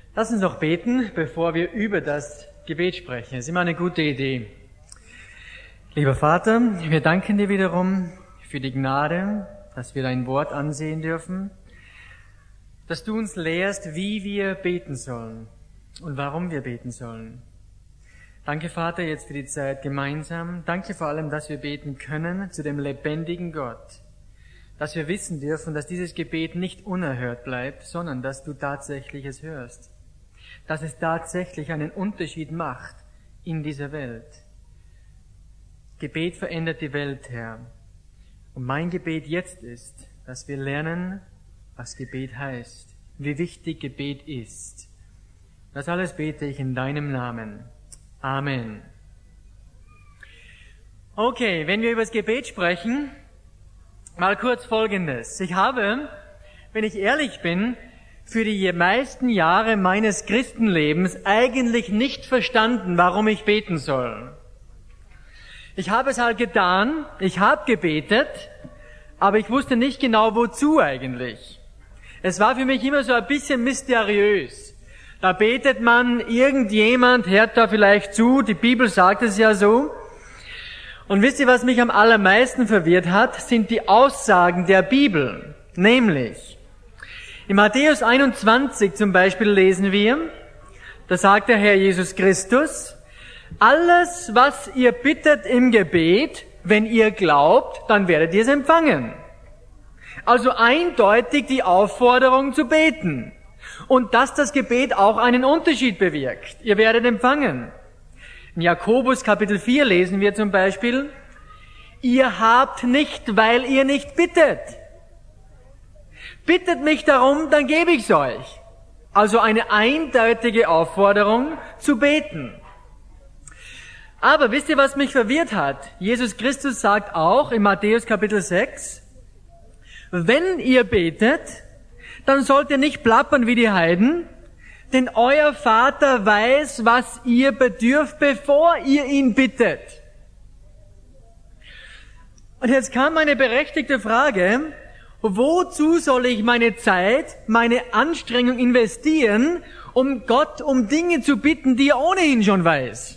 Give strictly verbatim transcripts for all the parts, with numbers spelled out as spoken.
Lass uns noch beten, bevor wir über das Gebet sprechen. Das ist immer eine gute Idee. Lieber Vater, wir danken dir wiederum für die Gnade, dass wir dein Wort ansehen dürfen, dass du uns lehrst, wie wir beten sollen und warum wir beten sollen. Danke, Vater, jetzt für die Zeit gemeinsam. Danke vor allem, dass wir beten können zu dem lebendigen Gott. Dass wir wissen dürfen, dass dieses Gebet nicht unerhört bleibt, sondern dass du tatsächlich es hörst. Dass es tatsächlich einen Unterschied macht in dieser Welt. Gebet verändert die Welt, Herr. Und mein Gebet jetzt ist, dass wir lernen, was Gebet heißt, wie wichtig Gebet ist. Das alles bete ich in deinem Namen. Amen. Okay, wenn wir über das Gebet sprechen, mal kurz Folgendes. Ich habe, wenn ich ehrlich bin, für die meisten Jahre meines Christenlebens eigentlich nicht verstanden, warum ich beten soll. Ich habe es halt getan, ich habe gebetet, aber ich wusste nicht genau, wozu eigentlich. Es war für mich immer so ein bisschen mysteriös. Da betet man, irgendjemand hört da vielleicht zu, die Bibel sagt es ja so. Und wisst ihr, was mich am allermeisten verwirrt hat, sind die Aussagen der Bibel. Nämlich, in Matthäus einundzwanzig zum Beispiel lesen wir, da sagt der Herr Jesus Christus, alles, was ihr bittet im Gebet, wenn ihr glaubt, dann werdet ihr es empfangen. Also eindeutig die Aufforderung zu beten. Und dass das Gebet auch einen Unterschied bewirkt. Ihr werdet empfangen. In Jakobus Kapitel vier lesen wir zum Beispiel, ihr habt nicht, weil ihr nicht bittet. Bittet mich darum, dann gebe ich's euch. Also eine eindeutige Aufforderung zu beten. Aber wisst ihr, was mich verwirrt hat? Jesus Christus sagt auch in Matthäus Kapitel sechs, wenn ihr betet, dann sollt ihr nicht plappern wie die Heiden, denn euer Vater weiß, was ihr bedürft, bevor ihr ihn bittet. Und jetzt kam eine berechtigte Frage, wozu soll ich meine Zeit, meine Anstrengung investieren, um Gott um Dinge zu bitten, die er ohnehin schon weiß?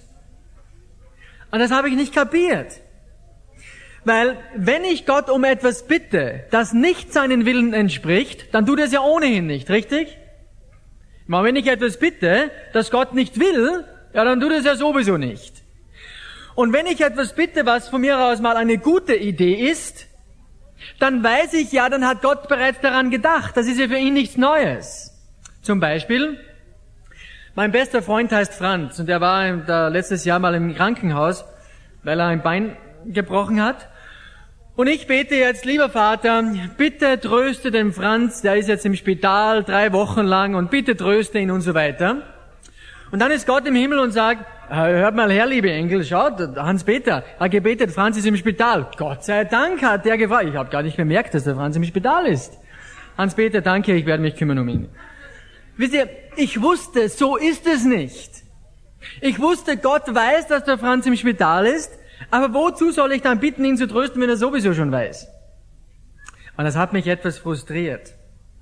Und das habe ich nicht kapiert. Weil wenn ich Gott um etwas bitte, das nicht seinen Willen entspricht, dann tut er es ja ohnehin nicht, richtig? Aber wenn ich etwas bitte, das Gott nicht will, ja, dann tut er es ja sowieso nicht. Und wenn ich etwas bitte, was von mir aus mal eine gute Idee ist, dann weiß ich ja, dann hat Gott bereits daran gedacht. Das ist ja für ihn nichts Neues. Zum Beispiel, mein bester Freund heißt Franz und er war da letztes Jahr mal im Krankenhaus, weil er ein Bein gebrochen hat. Und ich bete jetzt, lieber Vater, bitte tröste den Franz, der ist jetzt im Spital drei Wochen lang und bitte tröste ihn und so weiter. Und dann ist Gott im Himmel und sagt, hört mal her, liebe Engel, schaut, Hans-Peter hat gebetet, Franz ist im Spital. Gott sei Dank hat der gefragt. Ich habe gar nicht bemerkt, dass der Franz im Spital ist. Hans-Peter, danke, ich werde mich kümmern um ihn. Wisst ihr, ich wusste, so ist es nicht. Ich wusste, Gott weiß, dass der Franz im Spital ist, aber wozu soll ich dann bitten, ihn zu trösten, wenn er sowieso schon weiß? Und das hat mich etwas frustriert.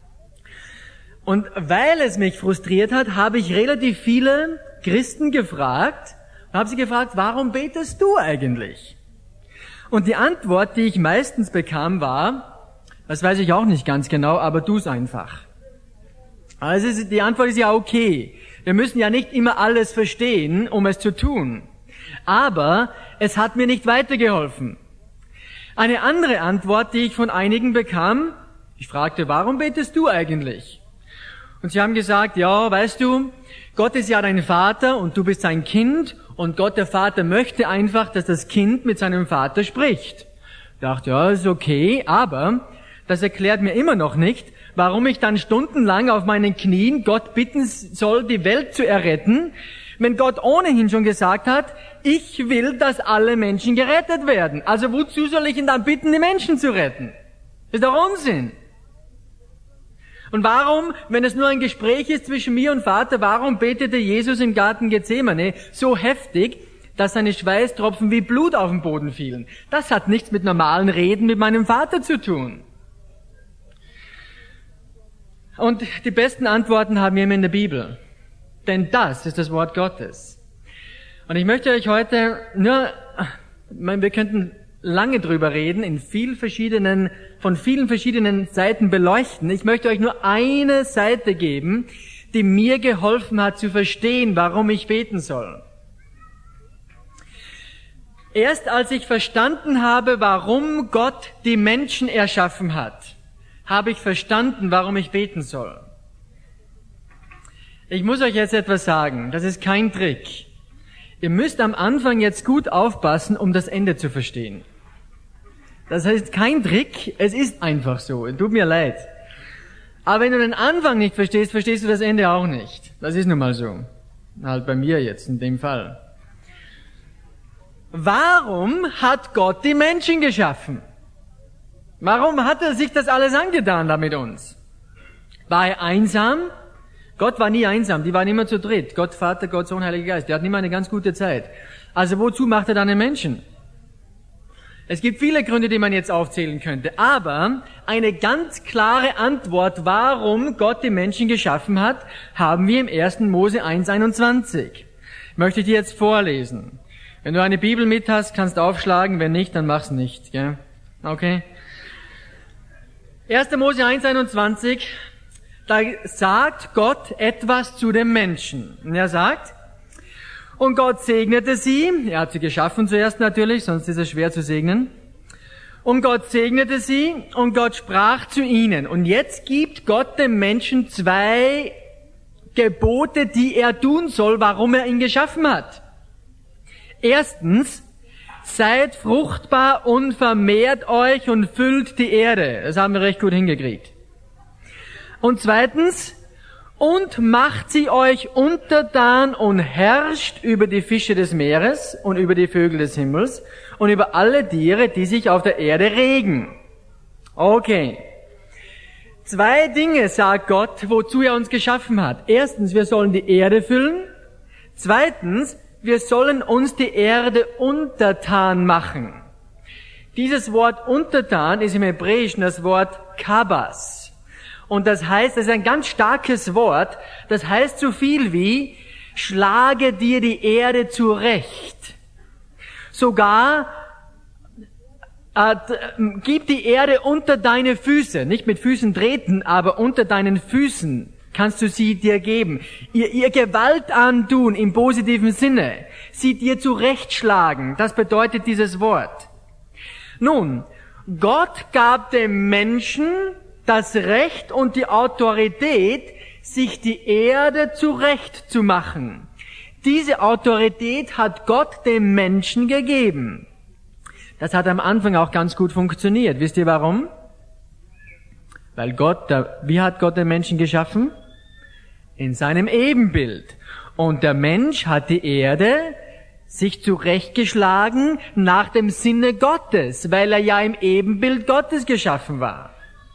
Und weil es mich frustriert hat, habe ich relativ viele Christen gefragt und habe sie gefragt, warum betest du eigentlich? Und die Antwort, die ich meistens bekam, war, das weiß ich auch nicht ganz genau, aber tu's einfach. Also die Antwort ist ja okay. Wir müssen ja nicht immer alles verstehen, um es zu tun. Aber es hat mir nicht weitergeholfen. Eine andere Antwort, die ich von einigen bekam, ich fragte, warum betest du eigentlich? Und sie haben gesagt, ja, weißt du, Gott ist ja dein Vater und du bist sein Kind und Gott, der Vater, möchte einfach, dass das Kind mit seinem Vater spricht. Ich dachte, ja, ist okay, aber das erklärt mir immer noch nicht, warum ich dann stundenlang auf meinen Knien Gott bitten soll, die Welt zu erretten, wenn Gott ohnehin schon gesagt hat, ich will, dass alle Menschen gerettet werden. Also wozu soll ich ihn dann bitten, die Menschen zu retten? Das ist doch Unsinn. Und warum, wenn es nur ein Gespräch ist zwischen mir und Vater, warum betete Jesus im Garten Gethsemane so heftig, dass seine Schweißtropfen wie Blut auf den Boden fielen? Das hat nichts mit normalen Reden mit meinem Vater zu tun. Und die besten Antworten haben wir immer in der Bibel. Denn das ist das Wort Gottes. Und ich möchte euch heute nur, wir könnten lange drüber reden, in viel verschiedenen, von vielen verschiedenen Seiten beleuchten. Ich möchte euch nur eine Seite geben, die mir geholfen hat zu verstehen, warum ich beten soll. Erst als ich verstanden habe, warum Gott die Menschen erschaffen hat, habe ich verstanden, warum ich beten soll. Ich muss euch jetzt etwas sagen, das ist kein Trick. Ihr müsst am Anfang jetzt gut aufpassen, um das Ende zu verstehen. Das heißt kein Trick, es ist einfach so, tut mir leid. Aber wenn du den Anfang nicht verstehst, verstehst du das Ende auch nicht. Das ist nun mal so. Halt bei mir jetzt in dem Fall. Warum hat Gott die Menschen geschaffen? Warum hat er sich das alles angetan da mit uns? War er einsam? Gott war nie einsam, die waren immer zu dritt. Gott Vater, Gott Sohn, Heiliger Geist. Die hatten immer eine ganz gute Zeit. Also wozu macht er dann den Menschen? Es gibt viele Gründe, die man jetzt aufzählen könnte. Aber eine ganz klare Antwort, warum Gott die Menschen geschaffen hat, haben wir im ersten Mose eins einundzwanzig. Möchte ich dir jetzt vorlesen. Wenn du eine Bibel mit hast, kannst du aufschlagen. Wenn nicht, dann mach's nicht. Gell? Okay? erster Mose eins einundzwanzig. Da sagt Gott etwas zu dem Menschen. Und er sagt, und Gott segnete sie, er hat sie geschaffen zuerst natürlich, sonst ist es schwer zu segnen. Und Gott segnete sie und Gott sprach zu ihnen. Und jetzt gibt Gott dem Menschen zwei Gebote, die er tun soll, warum er ihn geschaffen hat. Erstens, seid fruchtbar und vermehrt euch und füllt die Erde. Das haben wir recht gut hingekriegt. Und zweitens, und macht sie euch untertan und herrscht über die Fische des Meeres und über die Vögel des Himmels und über alle Tiere, die sich auf der Erde regen. Okay. Zwei Dinge sagt Gott, wozu er uns geschaffen hat. Erstens, wir sollen die Erde füllen. Zweitens, wir sollen uns die Erde untertan machen. Dieses Wort untertan ist im Hebräischen das Wort kabas. Und das heißt, das ist ein ganz starkes Wort, das heißt so viel wie, schlage dir die Erde zurecht. Sogar, äh, gib die Erde unter deine Füße, nicht mit Füßen treten, aber unter deinen Füßen kannst du sie dir geben. Ihr, ihr Gewalt antun im positiven Sinne, sie dir zurechtschlagen, das bedeutet dieses Wort. Nun, Gott gab dem Menschen das Recht und die Autorität, sich die Erde zurechtzumachen. Diese Autorität hat Gott dem Menschen gegeben. Das hat am Anfang auch ganz gut funktioniert. Wisst ihr warum? Weil Gott, wie hat Gott den Menschen geschaffen? In seinem Ebenbild. Und der Mensch hat die Erde sich zurechtgeschlagen nach dem Sinne Gottes, weil er ja im Ebenbild Gottes geschaffen war.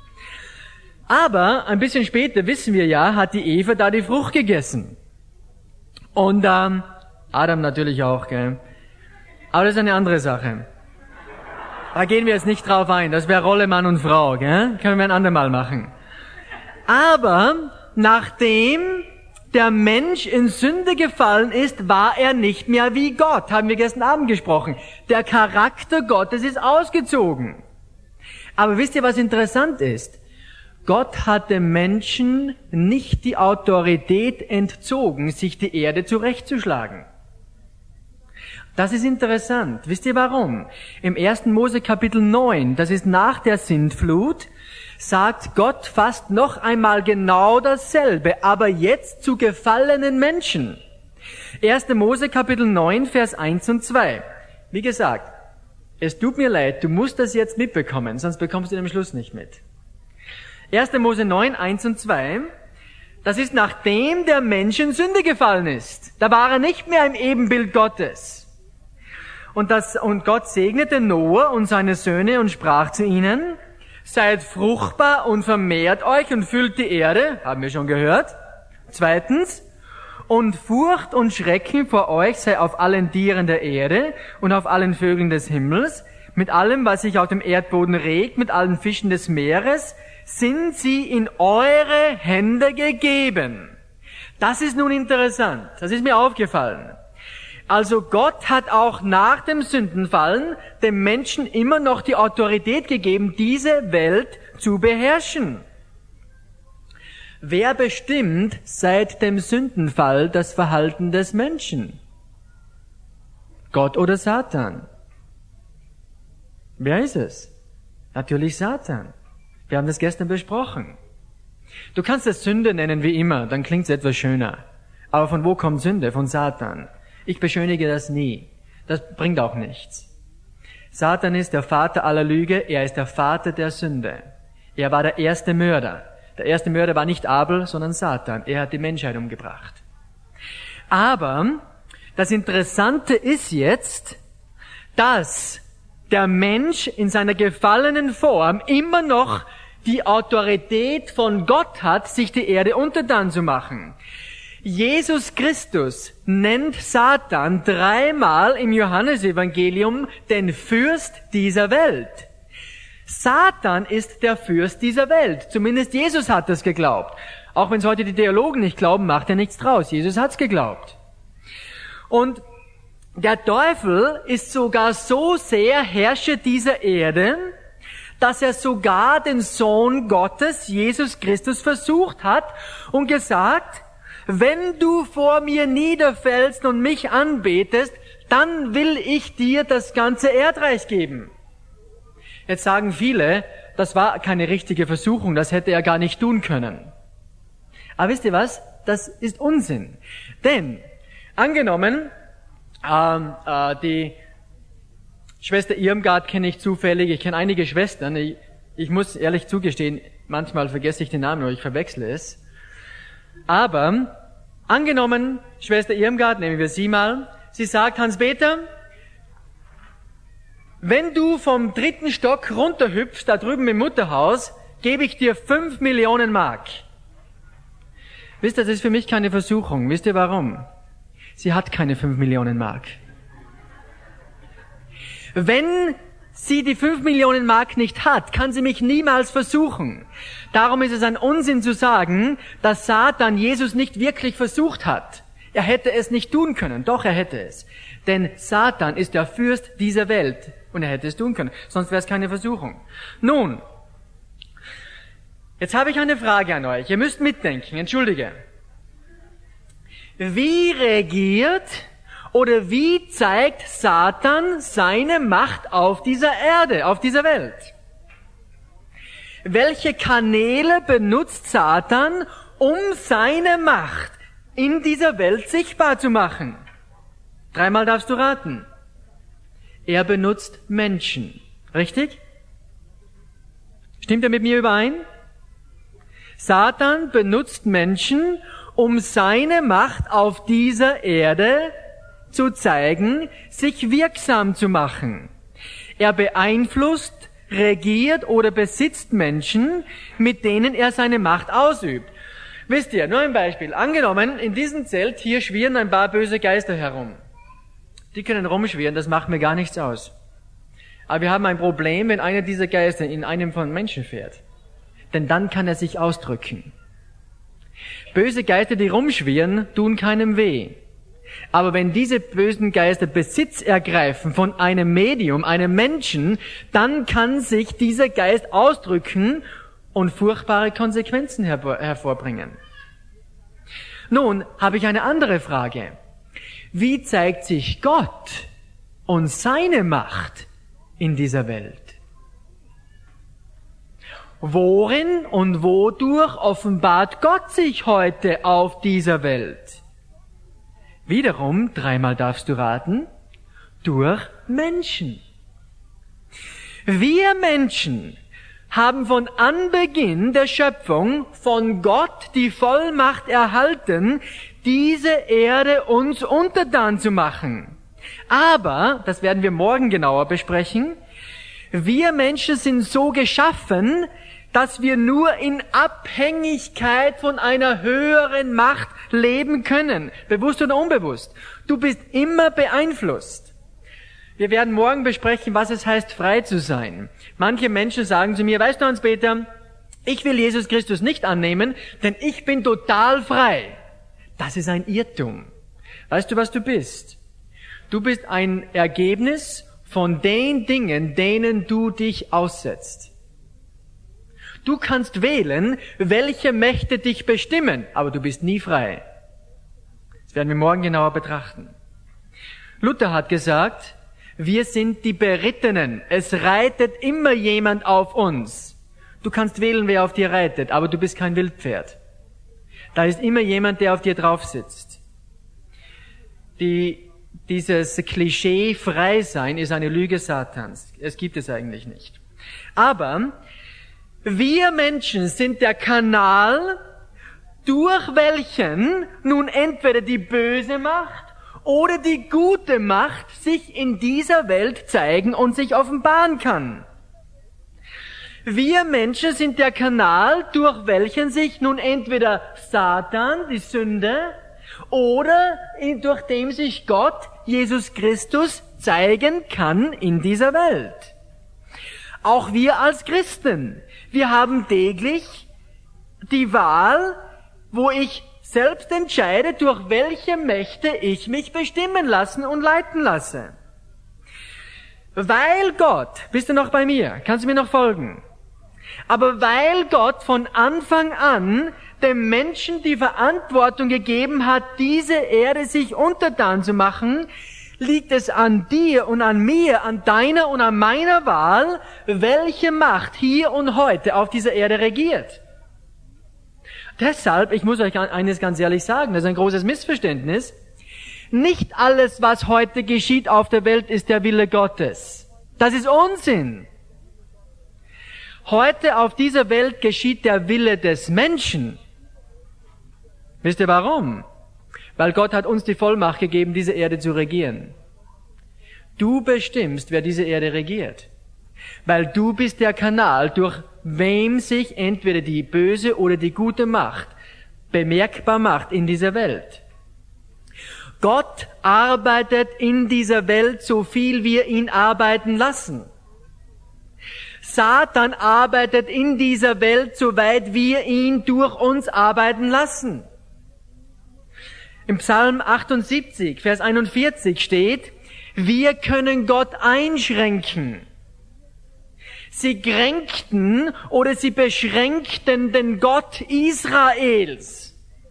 Aber ein bisschen später, wissen wir ja, hat die Eva da die Frucht gegessen. Und ähm, Adam natürlich auch, gell? Aber das ist eine andere Sache. Da gehen wir jetzt nicht drauf ein. Das wäre Rolle Mann und Frau, gell? Können wir ein andermal machen. Aber nachdem der Mensch in Sünde gefallen ist, war er nicht mehr wie Gott. Haben wir gestern Abend gesprochen. Der Charakter Gottes ist ausgezogen. Aber wisst ihr, was interessant ist? Gott hat dem Menschen nicht die Autorität entzogen, sich die Erde zurechtzuschlagen. Das ist interessant. Wisst ihr warum? Im ersten Mose Kapitel neun, das ist nach der Sintflut, sagt Gott fast noch einmal genau dasselbe, aber jetzt zu gefallenen Menschen. erster Mose Kapitel neun, Vers eins und zwei. Wie gesagt, es tut mir leid, du musst das jetzt mitbekommen, sonst bekommst du den Schluss nicht mit. erster Mose neun, eins und zwei, das ist nachdem der Mensch in Sünde gefallen ist. Da war er nicht mehr im Ebenbild Gottes. Und, das, und Gott segnete Noah und seine Söhne und sprach zu ihnen, seid fruchtbar und vermehrt euch und füllt die Erde, haben wir schon gehört. Zweitens, und Furcht und Schrecken vor euch sei auf allen Tieren der Erde und auf allen Vögeln des Himmels, mit allem, was sich auf dem Erdboden regt, mit allen Fischen des Meeres, sind sie in eure Hände gegeben. Das ist nun interessant. Das ist mir aufgefallen. Also Gott hat auch nach dem Sündenfallen dem Menschen immer noch die Autorität gegeben, diese Welt zu beherrschen. Wer bestimmt seit dem Sündenfall das Verhalten des Menschen? Gott oder Satan? Wer ist es? Natürlich Satan. Wir haben das gestern besprochen. Du kannst es Sünde nennen wie immer, dann klingt es etwas schöner. Aber von wo kommt Sünde? Von Satan. Ich beschönige das nie. Das bringt auch nichts. Satan ist der Vater aller Lüge, er ist der Vater der Sünde. Er war der erste Mörder. Der erste Mörder war nicht Abel, sondern Satan. Er hat die Menschheit umgebracht. Aber das Interessante ist jetzt, dass der Mensch in seiner gefallenen Form immer noch die Autorität von Gott hat, sich die Erde untertan zu machen. Jesus Christus nennt Satan dreimal im Johannesevangelium den Fürst dieser Welt. Satan ist der Fürst dieser Welt. Zumindest Jesus hat das geglaubt. Auch wenn es heute die Theologen nicht glauben, macht er nichts draus. Jesus hat's geglaubt. Und der Teufel ist sogar so sehr Herrscher dieser Erde, dass er sogar den Sohn Gottes, Jesus Christus, versucht hat und gesagt, wenn du vor mir niederfällst und mich anbetest, dann will ich dir das ganze Erdreich geben. Jetzt sagen viele, das war keine richtige Versuchung, das hätte er gar nicht tun können. Aber wisst ihr was? Das ist Unsinn. Denn, angenommen, ähm, äh, die Schwester Irmgard kenne ich zufällig, ich kenne einige Schwestern, ich, ich muss ehrlich zugestehen, manchmal vergesse ich den Namen oder ich verwechsle es. Aber, angenommen, Schwester Irmgard, nehmen wir sie mal, sie sagt, Hans-Peter, wenn du vom dritten Stock runterhüpfst, da drüben im Mutterhaus, gebe ich dir fünf Millionen Mark. Wisst ihr, das ist für mich keine Versuchung. Wisst ihr warum? Sie hat keine fünf Millionen Mark. Wenn sie die fünf Millionen Mark nicht hat, kann sie mich niemals versuchen. Darum ist es ein Unsinn zu sagen, dass Satan Jesus nicht wirklich versucht hat. Er hätte es nicht tun können. Doch, er hätte es. Denn Satan ist der Fürst dieser Welt. Und er hätte es tun können. Sonst wäre es keine Versuchung. Nun, jetzt habe ich eine Frage an euch. Ihr müsst mitdenken. Entschuldige. Wie regiert oder wie zeigt Satan seine Macht auf dieser Erde, auf dieser Welt? Welche Kanäle benutzt Satan, um seine Macht in dieser Welt sichtbar zu machen? Dreimal darfst du raten. Er benutzt Menschen. Richtig? Stimmt er mit mir überein? Satan benutzt Menschen, um seine Macht auf dieser Erde zu zeigen, sich wirksam zu machen. Er beeinflusst, regiert oder besitzt Menschen, mit denen er seine Macht ausübt. Wisst ihr, nur ein Beispiel. Angenommen, in diesem Zelt hier schwirren ein paar böse Geister herum. Die können rumschwirren, das macht mir gar nichts aus. Aber wir haben ein Problem, wenn einer dieser Geister in einem von Menschen fährt. Denn dann kann er sich ausdrücken. Böse Geister, die rumschwirren, tun keinem weh. Aber wenn diese bösen Geister Besitz ergreifen von einem Medium, einem Menschen, dann kann sich dieser Geist ausdrücken und furchtbare Konsequenzen hervor- hervorbringen. Nun habe ich eine andere Frage. Wie zeigt sich Gott und seine Macht in dieser Welt? Worin und wodurch offenbart Gott sich heute auf dieser Welt? Wiederum, dreimal darfst du raten, durch Menschen. Wir Menschen haben von Anbeginn der Schöpfung von Gott die Vollmacht erhalten, diese Erde uns untertan zu machen. Aber, das werden wir morgen genauer besprechen, wir Menschen sind so geschaffen, dass wir nur in Abhängigkeit von einer höheren Macht leben können, bewusst oder unbewusst. Du bist immer beeinflusst. Wir werden morgen besprechen, was es heißt, frei zu sein. Manche Menschen sagen zu mir, weißt du, Hans-Peter, ich will Jesus Christus nicht annehmen, denn ich bin total frei. Das ist ein Irrtum. Weißt du, was du bist? Du bist ein Ergebnis von den Dingen, denen du dich aussetzt. Du kannst wählen, welche Mächte dich bestimmen, aber du bist nie frei. Das werden wir morgen genauer betrachten. Luther hat gesagt, wir sind die Berittenen. Es reitet immer jemand auf uns. Du kannst wählen, wer auf dir reitet, aber du bist kein Wildpferd. Da ist immer jemand, der auf dir drauf sitzt. Die, dieses Klischee frei sein ist eine Lüge Satans. Es gibt es eigentlich nicht. Aber wir Menschen sind der Kanal, durch welchen nun entweder die böse Macht oder die gute Macht sich in dieser Welt zeigen und sich offenbaren kann. Wir Menschen sind der Kanal, durch welchen sich nun entweder Satan, die Sünde, oder durch dem sich Gott, Jesus Christus, zeigen kann in dieser Welt. Auch wir als Christen, wir haben täglich die Wahl, wo ich selbst entscheide, durch welche Mächte ich mich bestimmen lassen und leiten lasse. Weil Gott, bist du noch bei mir? Kannst du mir noch folgen? Aber weil Gott von Anfang an dem Menschen die Verantwortung gegeben hat, diese Erde sich untertan zu machen, liegt es an dir und an mir, an deiner und an meiner Wahl, welche Macht hier und heute auf dieser Erde regiert. Deshalb, ich muss euch eines ganz ehrlich sagen, das ist ein großes Missverständnis. Nicht alles, was heute geschieht auf der Welt, ist der Wille Gottes. Das ist Unsinn. Heute auf dieser Welt geschieht der Wille des Menschen. Wisst ihr warum? Weil Gott hat uns die Vollmacht gegeben, diese Erde zu regieren. Du bestimmst, wer diese Erde regiert. Weil du bist der Kanal, durch wem sich entweder die böse oder die gute Macht bemerkbar macht in dieser Welt. Gott arbeitet in dieser Welt, so viel wir ihn arbeiten lassen. Satan arbeitet in dieser Welt, soweit wir ihn durch uns arbeiten lassen. Im Psalm achtundsiebzig, Vers einundvierzig steht, wir können Gott einschränken. Sie kränkten oder sie beschränkten den Gott Israels.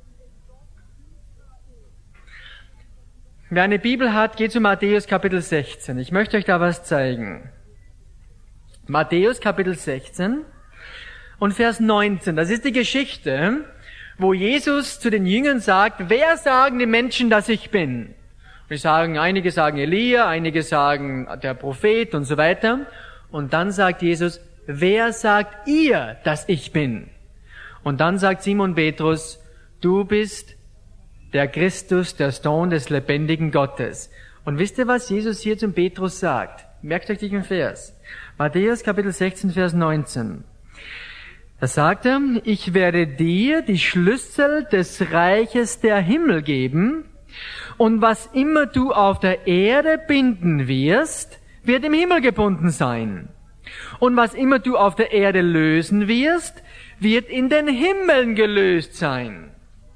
Wer eine Bibel hat, geht zu Matthäus Kapitel sechzehn. Ich möchte euch da was zeigen. Matthäus Kapitel sechzehn und Vers neunzehn. Das ist die Geschichte, wo Jesus zu den Jüngern sagt, wer sagen die Menschen, dass ich bin? Wir sagen, einige sagen Elia, einige sagen der Prophet und so weiter. Und dann sagt Jesus, wer sagt ihr, dass ich bin? Und dann sagt Simon Petrus, du bist der Christus, der Sohn des lebendigen Gottes. Und wisst ihr, was Jesus hier zum Petrus sagt? Merkt euch den Vers. Matthäus Kapitel sechzehn, Vers neunzehn. Da sagt er, ich werde dir die Schlüssel des Reiches der Himmel geben, und was immer du auf der Erde binden wirst, wird im Himmel gebunden sein. Und was immer du auf der Erde lösen wirst, wird in den Himmeln gelöst sein.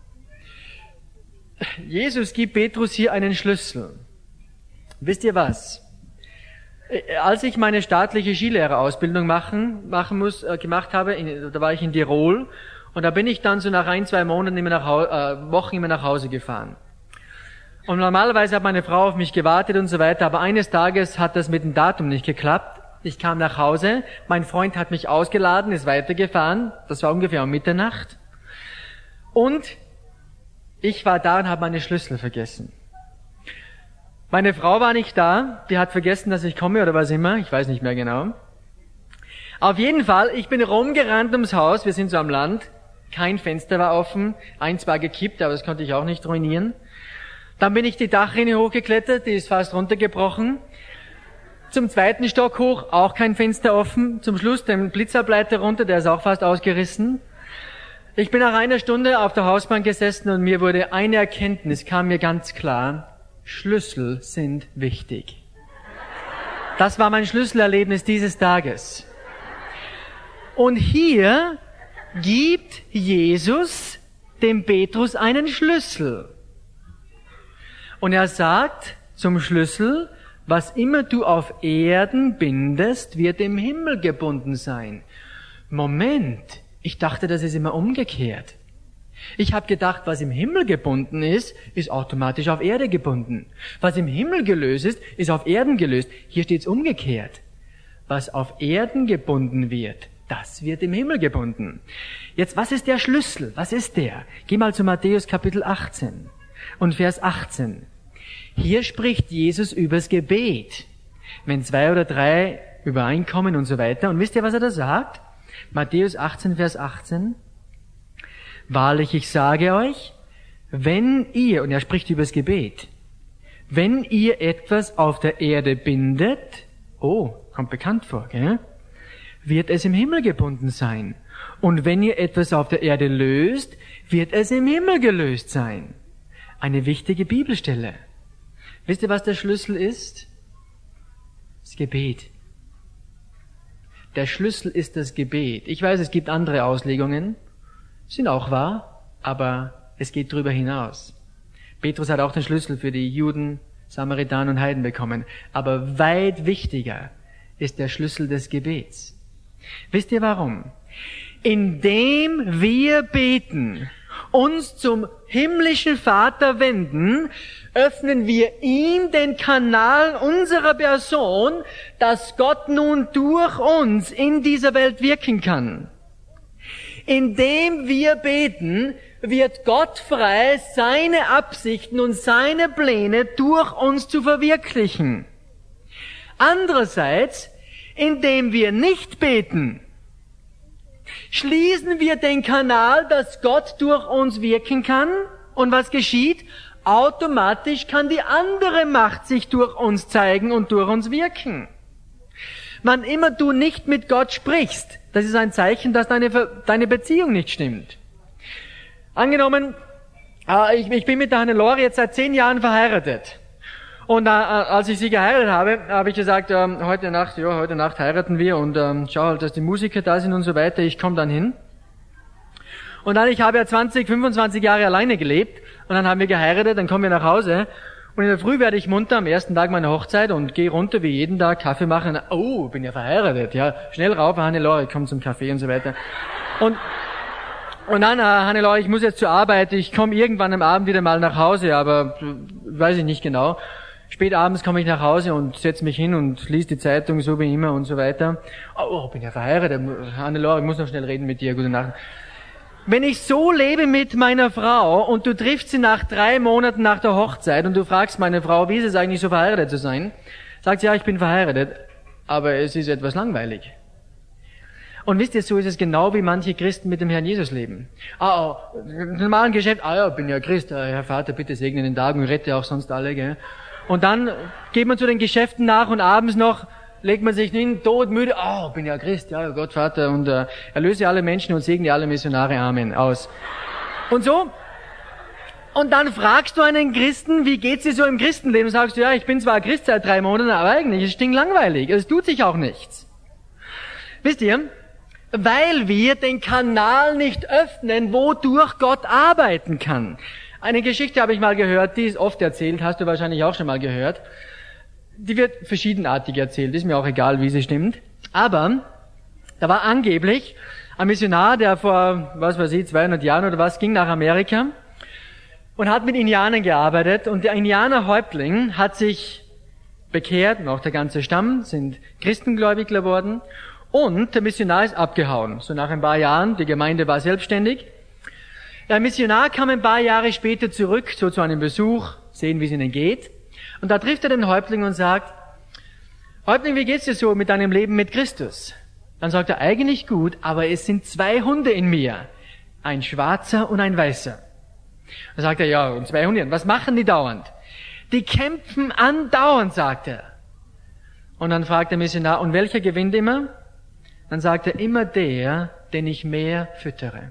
Jesus gibt Petrus hier einen Schlüssel. Wisst ihr was? Als ich meine staatliche Skilehrerausbildung machen, machen muss, äh, gemacht habe, in, da war ich in Tirol, und da bin ich dann so nach ein, zwei Monaten immer nach, äh, Wochen immer nach Hause gefahren. Und normalerweise hat meine Frau auf mich gewartet und so weiter, aber eines Tages hat das mit dem Datum nicht geklappt. Ich kam nach Hause, mein Freund hat mich ausgeladen, ist weitergefahren, das war ungefähr um Mitternacht. Und ich war da und habe meine Schlüssel vergessen. Meine Frau war nicht da, die hat vergessen, dass ich komme oder was immer, ich weiß nicht mehr genau. Auf jeden Fall, ich bin rumgerannt ums Haus, wir sind so am Land, kein Fenster war offen, eins war gekippt, aber das konnte ich auch nicht ruinieren. Dann bin ich die Dachrinne hochgeklettert, die ist fast runtergebrochen. Zum zweiten Stock hoch, auch kein Fenster offen. Zum Schluss den Blitzableiter runter, der ist auch fast ausgerissen. Ich bin nach einer Stunde auf der Hausbank gesessen und mir wurde eine Erkenntnis, kam mir ganz klar, Schlüssel sind wichtig. Das war mein Schlüsselerlebnis dieses Tages. Und hier gibt Jesus dem Petrus einen Schlüssel. Und er sagt zum Schlüssel, was immer du auf Erden bindest, wird im Himmel gebunden sein. Moment, ich dachte, das ist immer umgekehrt. Ich habe gedacht, was im Himmel gebunden ist, ist automatisch auf Erde gebunden. Was im Himmel gelöst ist, ist auf Erden gelöst. Hier steht es umgekehrt. Was auf Erden gebunden wird, das wird im Himmel gebunden. Jetzt, was ist der Schlüssel? Was ist der? Geh mal zu Matthäus Kapitel achtzehn und Vers achtzehn. Hier spricht Jesus übers Gebet. Wenn zwei oder drei übereinkommen und so weiter. Und wisst ihr, was er da sagt? Matthäus achtzehn, Vers achtzehn. Wahrlich, ich sage euch, wenn ihr, und er spricht übers Gebet, wenn ihr etwas auf der Erde bindet, oh, kommt bekannt vor, gell? Wird es im Himmel gebunden sein. Und wenn ihr etwas auf der Erde löst, wird es im Himmel gelöst sein. Eine wichtige Bibelstelle. Wisst ihr, was der Schlüssel ist? Das Gebet. Der Schlüssel ist das Gebet. Ich weiß, es gibt andere Auslegungen, sind auch wahr, aber es geht darüber hinaus. Petrus hat auch den Schlüssel für die Juden, Samaritaner und Heiden bekommen. Aber weit wichtiger ist der Schlüssel des Gebets. Wisst ihr warum? Indem wir beten, uns zum himmlischen Vater wenden, öffnen wir ihm den Kanal unserer Person, dass Gott nun durch uns in dieser Welt wirken kann. Indem wir beten, wird Gott frei, seine Absichten und seine Pläne durch uns zu verwirklichen. Andererseits, indem wir nicht beten, schließen wir den Kanal, dass Gott durch uns wirken kann. Und was geschieht? Automatisch kann die andere Macht sich durch uns zeigen und durch uns wirken. Wann immer du nicht mit Gott sprichst, das ist ein Zeichen, dass deine, deine Beziehung nicht stimmt. Angenommen, ich, ich bin mit der Hannelore jetzt seit zehn Jahren verheiratet. Und äh, als ich sie geheiratet habe, habe ich gesagt, ähm, heute Nacht, ja, heute Nacht heiraten wir und ähm, schau halt, dass die Musiker da sind und so weiter, ich komme dann hin. Und dann, ich habe ja zwanzig, fünfundzwanzig Jahre alleine gelebt und dann haben wir geheiratet, dann kommen wir nach Hause und in der Früh werde ich munter am ersten Tag meiner Hochzeit und gehe runter wie jeden Tag Kaffee machen. Oh, bin ja verheiratet, ja, schnell rauf, Hannelore, komm zum Kaffee und so weiter. Und Und dann, äh, Hannelore, ich muss jetzt zur Arbeit, ich komme irgendwann am Abend wieder mal nach Hause, aber äh, weiß ich nicht genau. Spät abends komme ich nach Hause und setze mich hin und lese die Zeitung, so wie immer und so weiter. Oh, oh bin ja verheiratet. Hannelore, ich muss noch schnell reden mit dir. Gute Nacht. Wenn ich so lebe mit meiner Frau und du triffst sie nach drei Monaten nach der Hochzeit und du fragst meine Frau, wie ist es eigentlich so verheiratet zu sein, sagt sie, ja, ich bin verheiratet, aber es ist etwas langweilig. Und wisst ihr, so ist es genau wie manche Christen mit dem Herrn Jesus leben. Ah, oh, im normalen Geschäft, ah ja, bin ja Christ, Herr Vater, bitte segne den Tag und rette auch sonst alle, gell. Und dann geht man zu den Geschäften nach und abends noch legt man sich hin, todmüde, ah, oh, bin ja Christ, ja, Gott Vater, und äh, erlöse alle Menschen und segne alle Missionare, Amen, aus. Und so. Und dann fragst du einen Christen, wie geht's dir so im Christenleben? Und sagst du, ja, ich bin zwar Christ seit drei Monaten, aber eigentlich ist es stinklangweilig, es tut sich auch nichts. Wisst ihr? Weil wir den Kanal nicht öffnen, wodurch Gott arbeiten kann. Eine Geschichte habe ich mal gehört, die ist oft erzählt, hast du wahrscheinlich auch schon mal gehört. Die wird verschiedenartig erzählt, ist mir auch egal, wie sie stimmt. Aber da war angeblich ein Missionar, der vor, was weiß ich, zweihundert Jahren oder was, ging nach Amerika und hat mit Indianern gearbeitet. Und der Indianerhäuptling hat sich bekehrt, und auch der ganze Stamm sind Christengläubig geworden. Und der Missionar ist abgehauen. So nach ein paar Jahren, die Gemeinde war selbstständig. Der Missionar kam ein paar Jahre später zurück, so zu einem Besuch, sehen, wie es ihnen geht. Und da trifft er den Häuptling und sagt, Häuptling, wie geht's dir so mit deinem Leben mit Christus? Dann sagt er, eigentlich gut, aber es sind zwei Hunde in mir. Ein schwarzer und ein weißer. Dann sagt er, ja, und zwei Hunde, was machen die dauernd? Die kämpfen andauernd, sagt er. Und dann fragt der Missionar, und welcher gewinnt immer? Dann sagt er, immer der, den ich mehr füttere.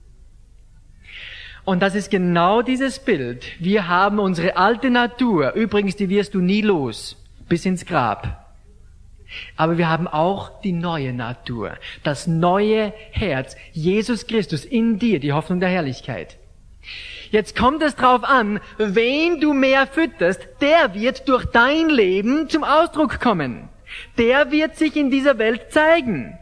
Und das ist genau dieses Bild. Wir haben unsere alte Natur, übrigens, die wirst du nie los, bis ins Grab. Aber wir haben auch die neue Natur, das neue Herz, Jesus Christus in dir, die Hoffnung der Herrlichkeit. Jetzt kommt es drauf an, wen du mehr fütterst, der wird durch dein Leben zum Ausdruck kommen. Der wird sich in dieser Welt zeigen.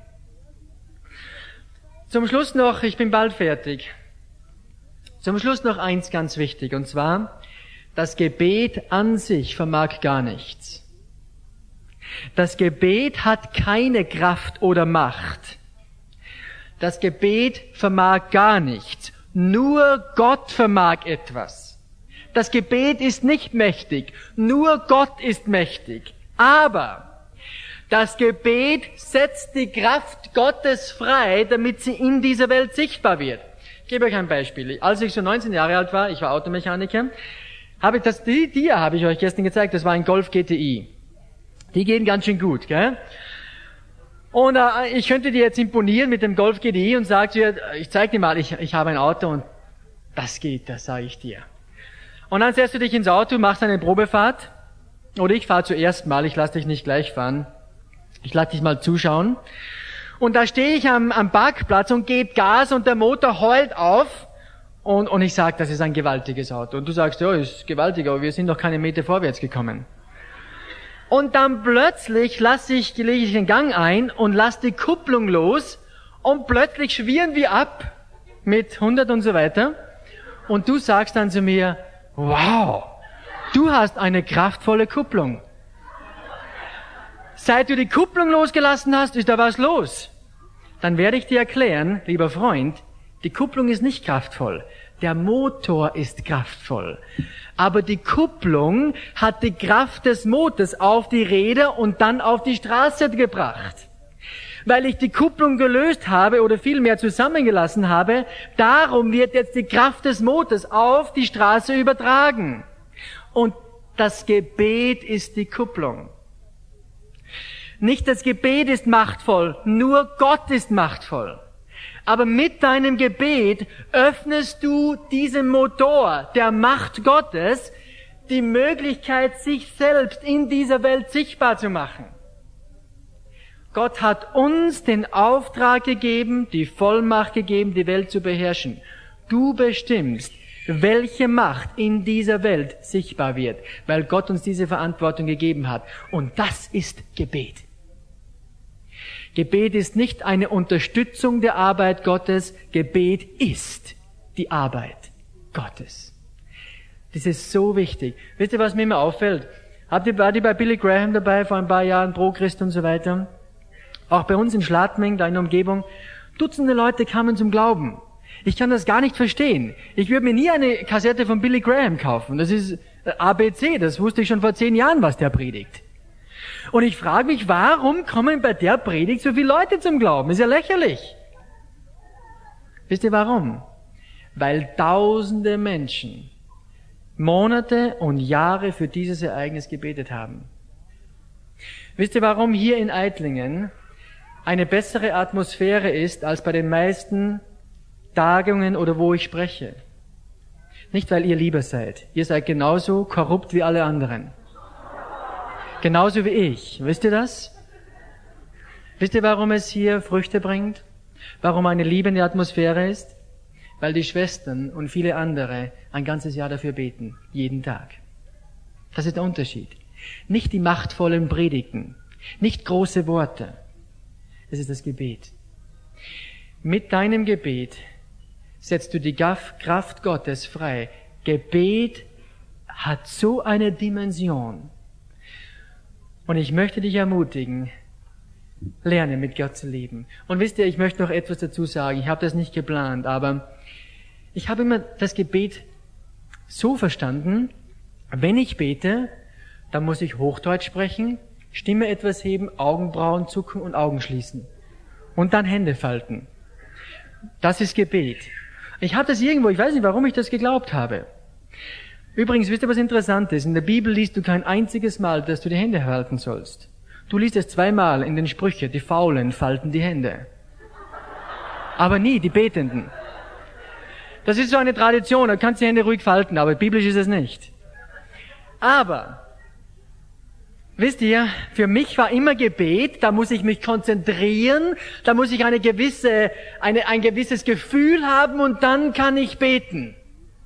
Zum Schluss noch, ich bin bald fertig. Zum Schluss noch eins ganz wichtig, und zwar, das Gebet an sich vermag gar nichts. Das Gebet hat keine Kraft oder Macht. Das Gebet vermag gar nichts. Nur Gott vermag etwas. Das Gebet ist nicht mächtig. Nur Gott ist mächtig. Aber das Gebet setzt die Kraft Gottes frei, damit sie in dieser Welt sichtbar wird. Ich gebe euch ein Beispiel. Als ich so neunzehn Jahre alt war, ich war Automechaniker, habe ich das, die, die habe ich euch gestern gezeigt, das war ein Golf G T I. Die gehen ganz schön gut, gell? Und äh, ich könnte dir jetzt imponieren mit dem Golf G T I und sage dir, ich zeig dir mal, ich, ich habe ein Auto und das geht, das sage ich dir. Und dann setzt du dich ins Auto, machst eine Probefahrt, oder ich fahre zuerst mal, ich lasse dich nicht gleich fahren, ich lasse dich mal zuschauen. Und da stehe ich am, am Parkplatz und gebe Gas und der Motor heult auf und, und ich sage, das ist ein gewaltiges Auto. Und du sagst, ja, ist gewaltig, aber wir sind noch keine Meter vorwärts gekommen. Und dann plötzlich lasse ich, lege ich den Gang ein und lasse die Kupplung los und plötzlich schwirren wir ab mit hundert und so weiter. Und du sagst dann zu mir, wow, du hast eine kraftvolle Kupplung. Seit du die Kupplung losgelassen hast, ist da was los. Dann werde ich dir erklären, lieber Freund, die Kupplung ist nicht kraftvoll. Der Motor ist kraftvoll. Aber die Kupplung hat die Kraft des Motors auf die Räder und dann auf die Straße gebracht. Weil ich die Kupplung gelöst habe oder vielmehr zusammengelassen habe, darum wird jetzt die Kraft des Motors auf die Straße übertragen. Und das Gebet ist die Kupplung. Nicht das Gebet ist machtvoll, nur Gott ist machtvoll. Aber mit deinem Gebet öffnest du diesem Motor der Macht Gottes die Möglichkeit, sich selbst in dieser Welt sichtbar zu machen. Gott hat uns den Auftrag gegeben, die Vollmacht gegeben, die Welt zu beherrschen. Du bestimmst, welche Macht in dieser Welt sichtbar wird, weil Gott uns diese Verantwortung gegeben hat. Und das ist Gebet. Gebet ist nicht eine Unterstützung der Arbeit Gottes. Gebet ist die Arbeit Gottes. Das ist so wichtig. Wisst ihr, was mir immer auffällt? Habt ihr, wart ihr bei Billy Graham dabei vor ein paar Jahren, Pro Christ und so weiter? Auch bei uns in Schladming, da in der Umgebung, Dutzende Leute kamen zum Glauben. Ich kann das gar nicht verstehen. Ich würde mir nie eine Kassette von Billy Graham kaufen. Das ist A B C, das wusste ich schon vor zehn Jahren, was der predigt. Und ich frage mich, warum kommen bei der Predigt so viele Leute zum Glauben? Ist ja lächerlich. Wisst ihr warum? Weil tausende Menschen Monate und Jahre für dieses Ereignis gebetet haben. Wisst ihr, warum hier in Eitlingen eine bessere Atmosphäre ist als bei den meisten Tagungen oder wo ich spreche? Nicht, weil ihr lieber seid. Ihr seid genauso korrupt wie alle anderen. Genauso wie ich. Wisst ihr das? Wisst ihr, warum es hier Früchte bringt? Warum eine liebende Atmosphäre ist? Weil die Schwestern und viele andere ein ganzes Jahr dafür beten. Jeden Tag. Das ist der Unterschied. Nicht die machtvollen Predigten. Nicht große Worte. Es ist das Gebet. Mit deinem Gebet setzt du die Kraft Gottes frei. Gebet hat so eine Dimension. Und ich möchte dich ermutigen, lerne mit Gott zu leben. Und wisst ihr, ich möchte noch etwas dazu sagen. Ich habe das nicht geplant, aber ich habe immer das Gebet so verstanden, wenn ich bete, dann muss ich Hochdeutsch sprechen, Stimme etwas heben, Augenbrauen zucken und Augen schließen. Und dann Hände falten. Das ist Gebet. Ich habe das irgendwo, ich weiß nicht, warum ich das geglaubt habe. Übrigens, wisst ihr, was interessant ist? In der Bibel liest du kein einziges Mal, dass du die Hände falten sollst. Du liest es zweimal in den Sprüchen, die Faulen falten die Hände. Aber nie die Betenden. Das ist so eine Tradition, da kannst du die Hände ruhig falten, aber biblisch ist es nicht. Aber, wisst ihr, für mich war immer Gebet, da muss ich mich konzentrieren, da muss ich eine gewisse, eine, ein gewisses Gefühl haben und dann kann ich beten.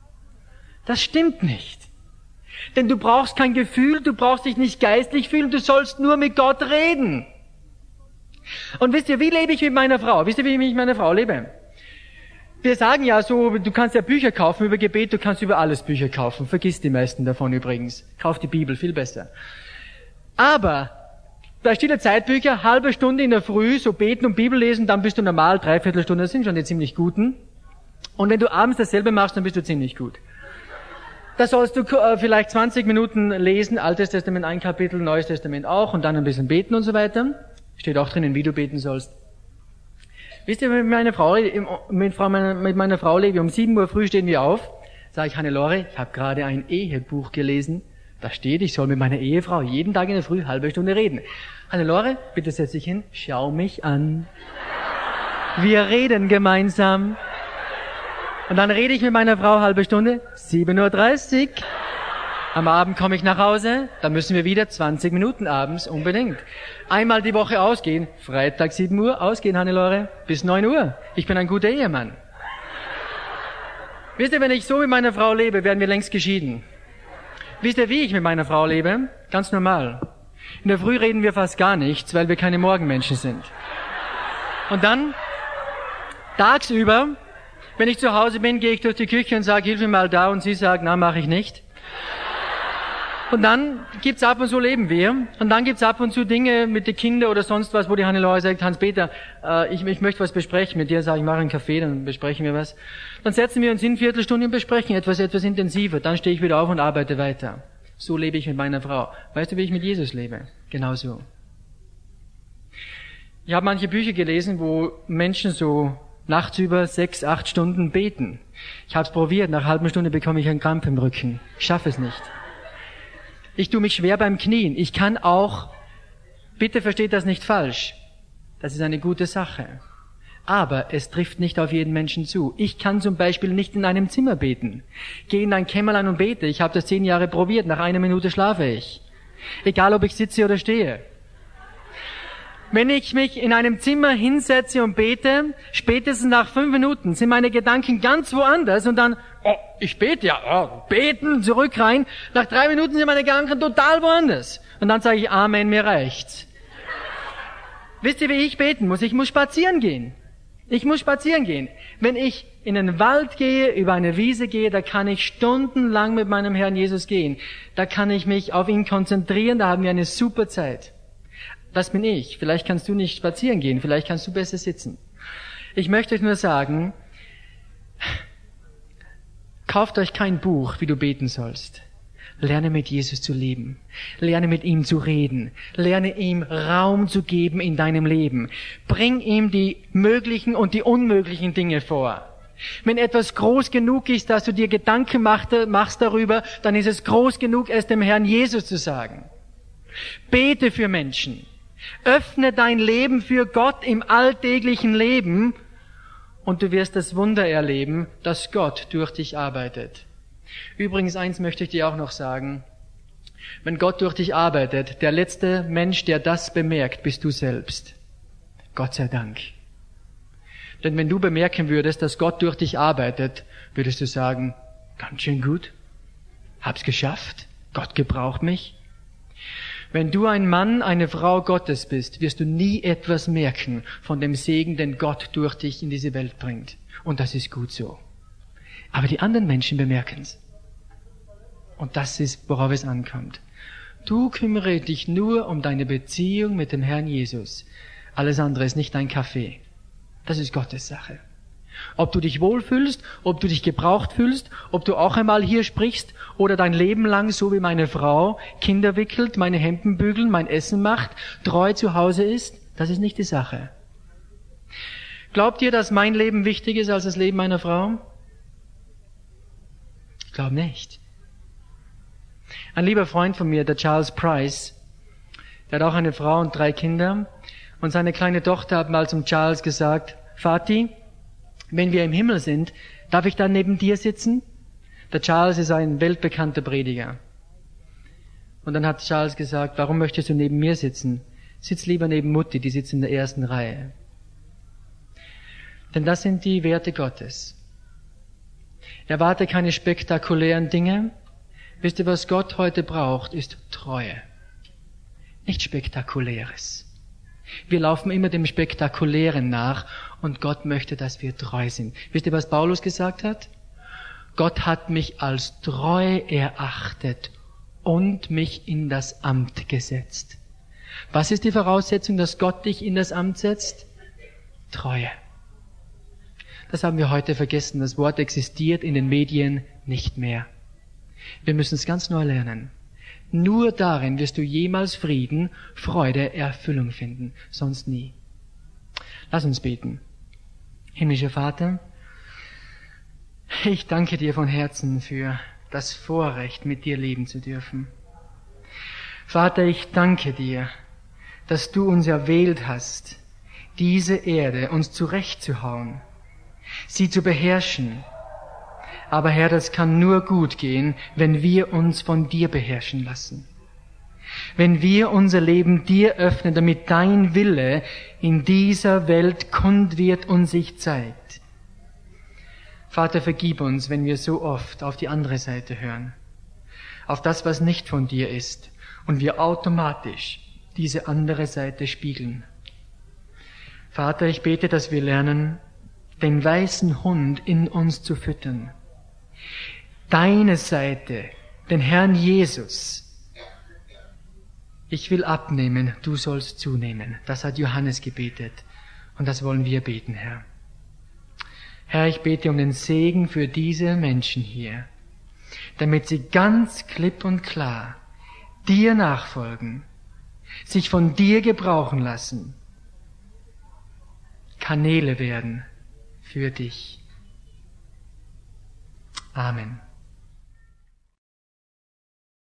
Das stimmt nicht. Denn du brauchst kein Gefühl, du brauchst dich nicht geistlich fühlen, du sollst nur mit Gott reden. Und wisst ihr, wie lebe ich mit meiner Frau? Wisst ihr, wie ich mit meiner Frau lebe? Wir sagen ja so, du kannst ja Bücher kaufen über Gebet, du kannst über alles Bücher kaufen. Vergiss die meisten davon übrigens. Kauf die Bibel, viel besser. Aber bei stille Zeitbücher, halbe Stunde in der Früh, so beten und Bibel lesen, dann bist du normal, dreiviertel Stunde, das sind schon die ziemlich guten. Und wenn du abends dasselbe machst, dann bist du ziemlich gut. Da sollst du äh, vielleicht zwanzig Minuten lesen, Altes Testament ein Kapitel, Neues Testament auch, und dann ein bisschen beten und so weiter. Steht auch drinnen, wie du beten sollst. Wisst ihr, mit meiner Frau, mit, Frau, mit meiner Frau lebe ich, um sieben Uhr früh stehen wir auf, sage ich, Hannelore, ich habe gerade ein Ehebuch gelesen, da steht, ich soll mit meiner Ehefrau jeden Tag in der Früh halbe Stunde reden. Hannelore, bitte setz dich hin, schau mich an. Wir reden gemeinsam. Und dann rede ich mit meiner Frau halbe Stunde, sieben Uhr dreißig. Am Abend komme ich nach Hause, dann müssen wir wieder zwanzig Minuten abends, unbedingt. Einmal die Woche ausgehen, Freitag sieben Uhr, ausgehen, Hannelore, bis neun Uhr. Ich bin ein guter Ehemann. Wisst ihr, wenn ich so mit meiner Frau lebe, werden wir längst geschieden. Wisst ihr, wie ich mit meiner Frau lebe? Ganz normal. In der Früh reden wir fast gar nichts, weil wir keine Morgenmenschen sind. Und dann, tagsüber, wenn ich zu Hause bin, gehe ich durch die Küche und sage, hilf mir mal da, und sie sagt, na, mache ich nicht. Und dann gibt's ab und zu leben wir. Und dann gibt's ab und zu Dinge mit den Kindern oder sonst was, wo die Hannelore sagt, Hans-Peter, äh, ich, ich möchte was besprechen mit dir. Sag ich, mache einen Kaffee, dann besprechen wir was. Dann setzen wir uns in eine Viertelstunde und besprechen etwas, etwas intensiver. Dann stehe ich wieder auf und arbeite weiter. So lebe ich mit meiner Frau. Weißt du, wie ich mit Jesus lebe? Genau so. Ich habe manche Bücher gelesen, wo Menschen so nachts über sechs, acht Stunden beten. Ich habe es probiert, nach einer halben Stunde bekomme ich einen Krampf im Rücken. Ich schaffe es nicht. Ich tue mich schwer beim Knien. Ich kann auch, bitte versteht das nicht falsch, das ist eine gute Sache. Aber es trifft nicht auf jeden Menschen zu. Ich kann zum Beispiel nicht in einem Zimmer beten. Gehe in ein Kämmerlein und bete. Ich habe das zehn Jahre probiert. Nach einer Minute schlafe ich. Egal, ob ich sitze oder stehe. Wenn ich mich in einem Zimmer hinsetze und bete, spätestens nach fünf Minuten sind meine Gedanken ganz woanders und dann, oh, ich bete ja, oh, beten, zurück rein. Nach drei Minuten sind meine Gedanken total woanders. Und dann sage ich, Amen, mir reicht's. Wisst ihr, wie ich beten muss? Ich muss spazieren gehen. Ich muss spazieren gehen. Wenn ich in den Wald gehe, über eine Wiese gehe, da kann ich stundenlang mit meinem Herrn Jesus gehen. Da kann ich mich auf ihn konzentrieren, da haben wir eine super Zeit. Das bin ich. Vielleicht kannst du nicht spazieren gehen, vielleicht kannst du besser sitzen. Ich möchte euch nur sagen, kauft euch kein Buch, wie du beten sollst. Lerne mit Jesus zu leben. Lerne mit ihm zu reden. Lerne ihm Raum zu geben in deinem Leben. Bring ihm die möglichen und die unmöglichen Dinge vor. Wenn etwas groß genug ist, dass du dir Gedanken machst darüber, dann ist es groß genug, es dem Herrn Jesus zu sagen. Bete für Menschen. Öffne dein Leben für Gott im alltäglichen Leben und du wirst das Wunder erleben, dass Gott durch dich arbeitet. Übrigens, eins möchte ich dir auch noch sagen. Wenn Gott durch dich arbeitet, der letzte Mensch, der das bemerkt, bist du selbst. Gott sei Dank. Denn wenn du bemerken würdest, dass Gott durch dich arbeitet, würdest du sagen, ganz schön gut, hab's geschafft, Gott gebraucht mich. Wenn du ein Mann, eine Frau Gottes bist, wirst du nie etwas merken von dem Segen, den Gott durch dich in diese Welt bringt. Und das ist gut so. Aber die anderen Menschen bemerken's. Und das ist, worauf es ankommt. Du kümmere dich nur um deine Beziehung mit dem Herrn Jesus. Alles andere ist nicht dein Kaffee. Das ist Gottes Sache. Ob du dich wohlfühlst, ob du dich gebraucht fühlst, ob du auch einmal hier sprichst oder dein Leben lang, so wie meine Frau, Kinder wickelt, meine Hemden bügelt, mein Essen macht, treu zu Hause ist, das ist nicht die Sache. Glaubt ihr, dass mein Leben wichtiger ist als das Leben meiner Frau? Ich glaube nicht. Ein lieber Freund von mir, der Charles Price, der hat auch eine Frau und drei Kinder und seine kleine Tochter hat mal zum Charles gesagt, Vati, wenn wir im Himmel sind, darf ich dann neben dir sitzen? Der Charles ist ein weltbekannter Prediger. Und dann hat Charles gesagt, warum möchtest du neben mir sitzen? Sitz lieber neben Mutti, die sitzt in der ersten Reihe. Denn das sind die Werte Gottes. Erwarte keine spektakulären Dinge. Wisst ihr, was Gott heute braucht, ist Treue. Nicht Spektakuläres. Wir laufen immer dem Spektakulären nach und Gott möchte, dass wir treu sind. Wisst ihr, was Paulus gesagt hat? Gott hat mich als treu erachtet und mich in das Amt gesetzt. Was ist die Voraussetzung, dass Gott dich in das Amt setzt? Treue. Das haben wir heute vergessen. Das Wort existiert in den Medien nicht mehr. Wir müssen es ganz neu lernen. Nur darin wirst du jemals Frieden, Freude, Erfüllung finden, sonst nie. Lass uns beten. Himmlischer Vater, ich danke dir von Herzen für das Vorrecht, mit dir leben zu dürfen. Vater, ich danke dir, dass du uns erwählt hast, diese Erde uns zurechtzuhauen, sie zu beherrschen. Aber Herr, das kann nur gut gehen, wenn wir uns von dir beherrschen lassen. Wenn wir unser Leben dir öffnen, damit dein Wille in dieser Welt kund wird und sich zeigt. Vater, vergib uns, wenn wir so oft auf die andere Seite hören, auf das, was nicht von dir ist, und wir automatisch diese andere Seite spiegeln. Vater, ich bete, dass wir lernen, den weißen Hund in uns zu füttern. Deine Seite, den Herrn Jesus. Ich will abnehmen, du sollst zunehmen. Das hat Johannes gebetet. Und das wollen wir beten, Herr. Herr, ich bete um den Segen für diese Menschen hier, damit sie ganz klipp und klar dir nachfolgen, sich von dir gebrauchen lassen, Kanäle werden für dich. Amen.